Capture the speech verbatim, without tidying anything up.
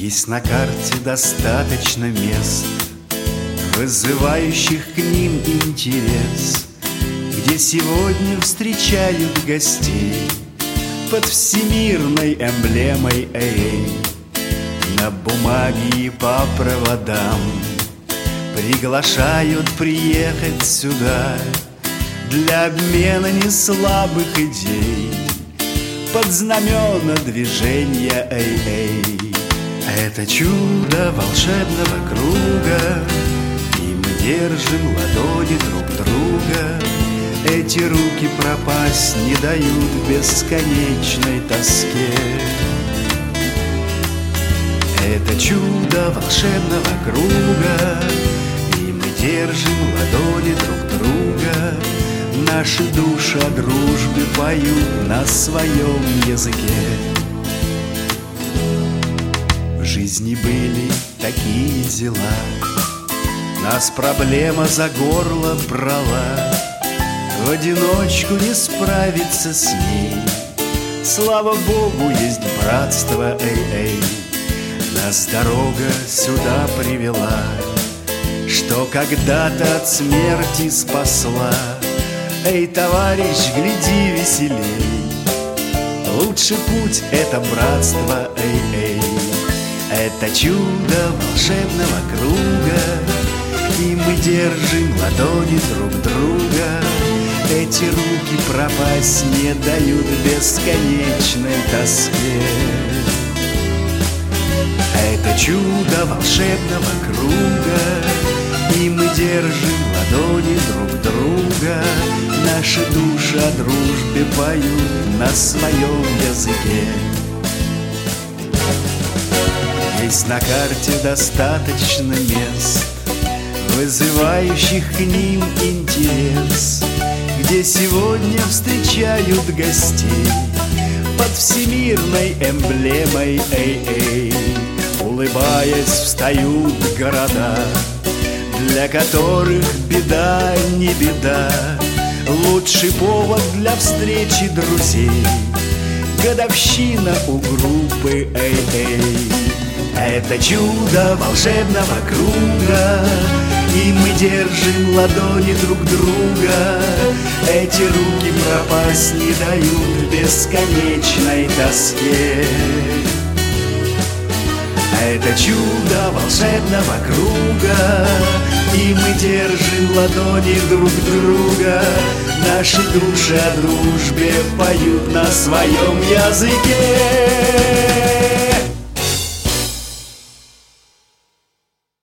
Есть на карте достаточно мест, вызывающих к ним интерес, где сегодня встречают гостей под всемирной эмблемой эй-эй. На бумаге и по проводам приглашают приехать сюда для обмена неслабых идей под знамена движения эй-эй. Это чудо волшебного круга, и мы держим ладони друг друга. Эти руки пропасть не дают в бесконечной тоске. Это чудо волшебного круга, и мы держим ладони друг друга. Наши души о дружбе поют на своем языке. В жизни были такие дела, нас проблема за горло брала. В одиночку не справиться с ней. Слава Богу, есть братство эй-эй. Нас дорога сюда привела, что когда-то от смерти спасла. Эй, товарищ, гляди веселей, лучший путь — это братство эй-эй. Это чудо волшебного круга, и мы держим ладони друг друга. Эти руки пропасть не дают в бесконечной тоске. Это чудо волшебного круга, и мы держим ладони друг друга. Наши души о дружбе поют на своем языке. Есть на карте достаточно мест, вызывающих к ним интерес, где сегодня встречают гостей под всемирной эмблемой эй-эй. Улыбаясь, встают города, для которых беда не беда. Лучший повод для встречи друзей — годовщина у группы эй-эй. Это чудо волшебного круга, и мы держим ладони друг друга. Эти руки пропасть не дают в бесконечной тоске. Это чудо волшебного круга, и мы держим ладони друг друга. Наши души о дружбе поют на своем языке.